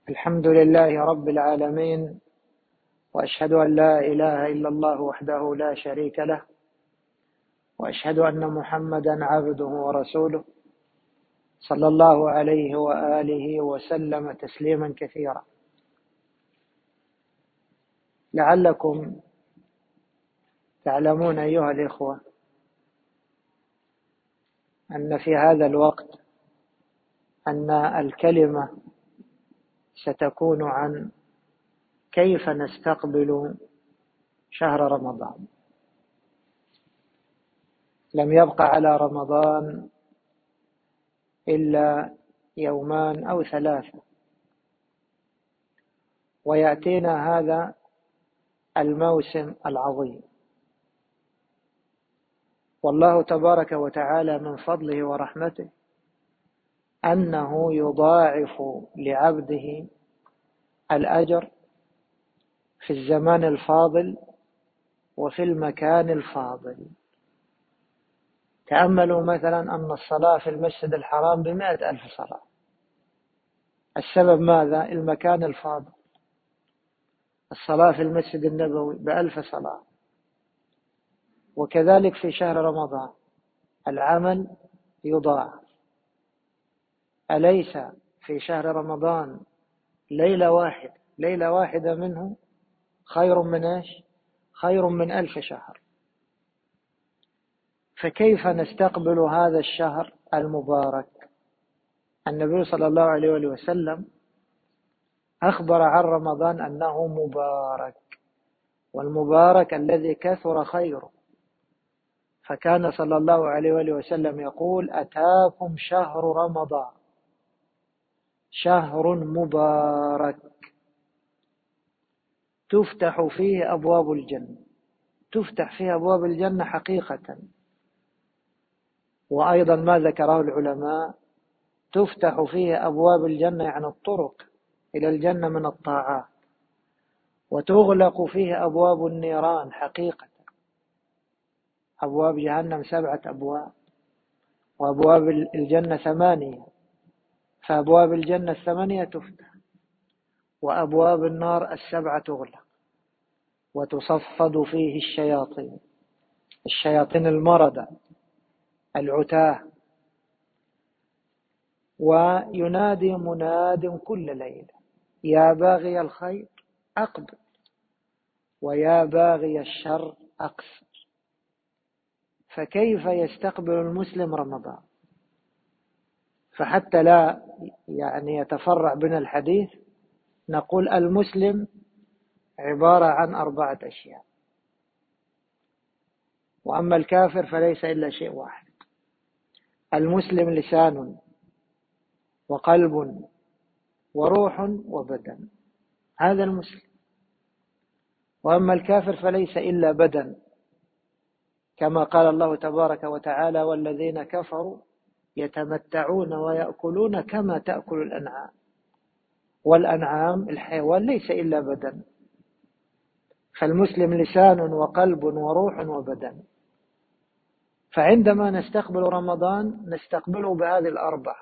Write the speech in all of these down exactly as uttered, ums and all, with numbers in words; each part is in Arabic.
الحمد لله رب العالمين، وأشهد أن لا إله إلا الله وحده لا شريك له، وأشهد أن محمدا عبده ورسوله صلى الله عليه وآله وسلم تسليما كثيرا. لعلكم تعلمون أيها الإخوة أن في هذا الوقت أن الكلمة ستكون عن كيف نستقبل شهر رمضان. لم يبقى على رمضان إلا يومان أو ثلاثة، ويأتينا هذا الموسم العظيم، والله تبارك وتعالى من فضله ورحمته أنه يضاعف لعبده الأجر في الزمان الفاضل وفي المكان الفاضل. تأملوا مثلا أن الصلاة في المسجد الحرام بمائة ألف صلاة. السبب ماذا؟ المكان الفاضل. الصلاة في المسجد النبوي بألف صلاة. وكذلك في شهر رمضان العمل يضاعف. أليس في شهر رمضان ليلة واحدة ليلة واحدة منه خير من إيش؟ خير من ألف شهر. فكيف نستقبل هذا الشهر المبارك؟ النبي صلى الله عليه وسلم أخبر عن رمضان أنه مبارك، والمبارك الذي كثر خيره. فكان صلى الله عليه وسلم يقول: أتاكم شهر رمضان شهر مبارك تفتح فيه أبواب الجنة. تفتح فيه أبواب الجنة حقيقة. وأيضا ما ذكره العلماء: تفتح فيه أبواب الجنة، يعني الطرق إلى الجنة من الطاعات. وتغلق فيه أبواب النيران حقيقة. أبواب جهنم سبعة أبواب، وأبواب الجنة ثمانية، فأبواب الجنة الثمانية تفتح، وأبواب النار السبعة تغلق. وتصفد فيه الشياطين الشياطين المردة العتاه. وينادي مناد كل ليلة: يا باغي الخير أقبل، ويا باغي الشر أقصر. فكيف يستقبل المسلم رمضان؟ فحتى لا يعني يتفرع بنا الحديث، نقول المسلم عبارة عن أربعة أشياء، وأما الكافر فليس إلا شيء واحد. المسلم لسان وقلب وروح وبدن، هذا المسلم. وأما الكافر فليس إلا بدن، كما قال الله تبارك وتعالى: والذين كفروا يتمتعون ويأكلون كما تأكل الأنعام. والأنعام الحيوان ليس إلا بدن. فالمسلم لسان وقلب وروح وبدن. فعندما نستقبل رمضان نستقبله بهذه الأربعة.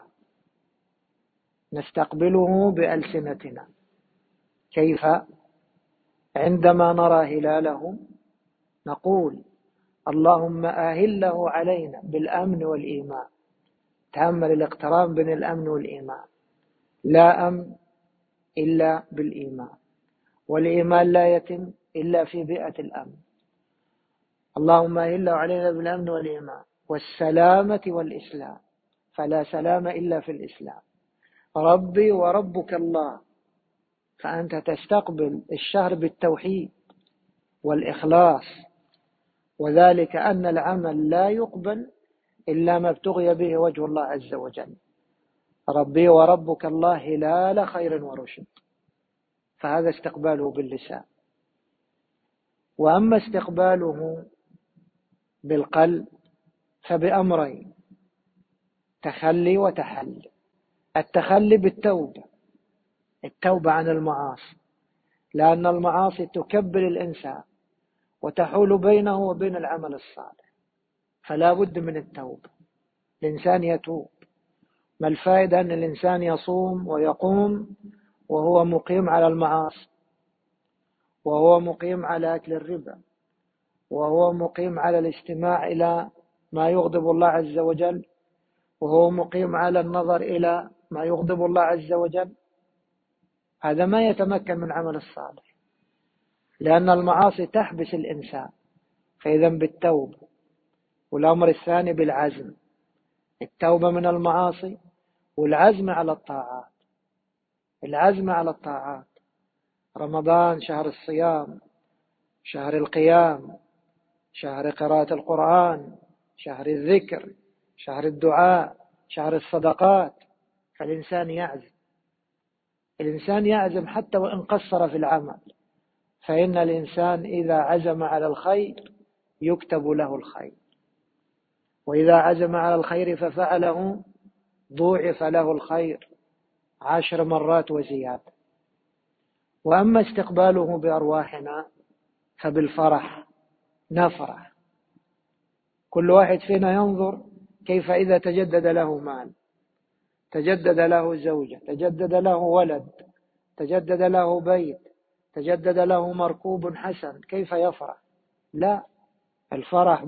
نستقبله بألسنتنا. كيف؟ عندما نرى هلاله نقول: اللهم أهله علينا بالأمن والإيمان. تأمل الاقتران بين الأمن والإيمان. لا أمن إلا بالإيمان، والإيمان لا يتم إلا في بيئة الأمن. اللهم أهله علينا بالأمن والإيمان والسلامة والإسلام، فلا سلام إلا في الإسلام. ربي وربك الله، فأنت تستقبل الشهر بالتوحيد والإخلاص، وذلك أن العمل لا يقبل إلا ما ابتغي به وجه الله عز وجل. ربي وربك الله هلال خير ورشد، فهذا استقباله باللسان. وأما استقباله بالقلب فبأمرين: تخلي وتحلي. التخلي بالتوبة، التوبة عن المعاصي، لأن المعاصي تكبل الإنسان وتحول بينه وبين العمل الصالح، فلا بد من التوبة. الإنسان يتوب. ما الفائدة أن الإنسان يصوم ويقوم وهو مقيم على المعاصي، وهو مقيم على أكل الربا، وهو مقيم على الاستماع إلى ما يغضب الله عز وجل، وهو مقيم على النظر إلى ما يغضب الله عز وجل، هذا ما يتمكن من عمل الصالح، لأن المعاصي تحبس الإنسان. فإذا بالتوبة. والأمر الثاني بالعزم، التوبة من المعاصي والعزم على الطاعات. العزم على الطاعات، رمضان شهر الصيام، شهر القيام، شهر قراءة القرآن، شهر الذكر، شهر الدعاء، شهر الصدقات. فالإنسان يعزم، الإنسان يعزم حتى وإن قصر في العمل، فإن الإنسان إذا عزم على الخير يكتب له الخير، وإذا عزم على الخير ففعله ضوعف له الخير عشر مرات وزيادة. وأما استقباله بأرواحنا فبالفرح، نفرح. كل واحد فينا ينظر كيف إذا تجدد له مال، تجدد له زوجة، تجدد له ولد، تجدد له بيت، تجدد له مركوب حسن، كيف يفرح؟ لا، الفرح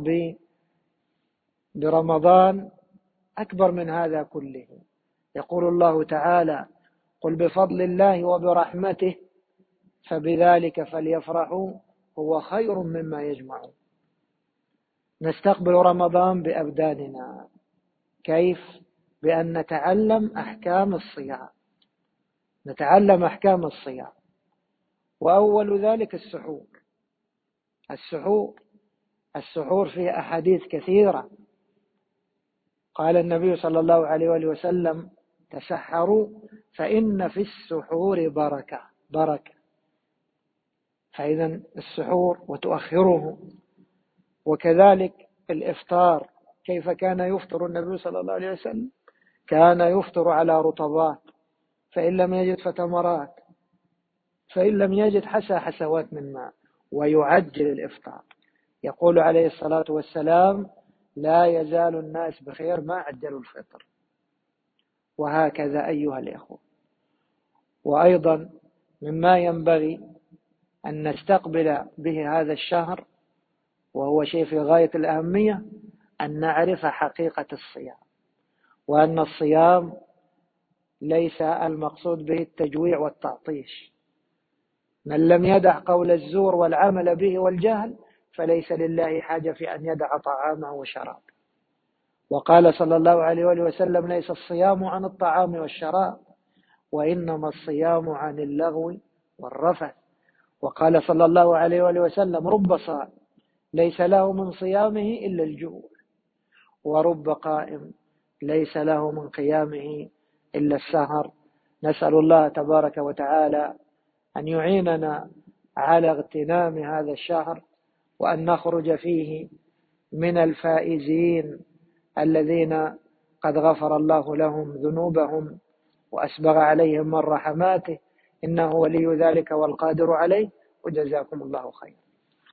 برمضان أكبر من هذا كله. يقول الله تعالى: قل بفضل الله وبرحمته فبذلك فليفرحوا هو خير مما يجمعون. نستقبل رمضان بأبداننا. كيف؟ بأن نتعلم أحكام الصيام، نتعلم أحكام الصيام. وأول ذلك السحور. السحور السحور في أحاديث كثيرة. قال النبي صلى الله عليه وآله وسلم: تسحروا فإن في السحور بركة بركة. فإذا السحور وتؤخره. وكذلك الإفطار، كيف كان يفطر النبي صلى الله عليه وسلم؟ كان يفطر على رطبات، فإن لم يجد فتمرات، فإن لم يجد حسى حسوات من ماء، ويعجل الإفطار. يقول عليه الصلاة والسلام: لا يزال الناس بخير ما عجلوا الفطر. وهكذا أيها الإخوة. وأيضا مما ينبغي أن نستقبل به هذا الشهر، وهو شيء في غاية الأهمية، أن نعرف حقيقة الصيام، وأن الصيام ليس المقصود به التجويع والتعطيش. من لم يدع قول الزور والعمل به والجهل فليس لله حاجة في أن يدع طعامه وشرابه. وقال صلى الله عليه وآله وسلم: ليس الصيام عن الطعام والشراب، وإنما الصيام عن اللغو والرفث. وقال صلى الله عليه وآله وسلم: رب صائم ليس له من صيامه إلا الجوع، ورب قائم ليس له من قيامه إلا السهر. نسأل الله تبارك وتعالى أن يعيننا على اغتنام هذا الشهر، وأن نخرج فيه من الفائزين الذين قد غفر الله لهم ذنوبهم وأسبغ عليهم من رحماته، إنه ولي ذلك والقادر عليه. وجزاكم الله خيرا.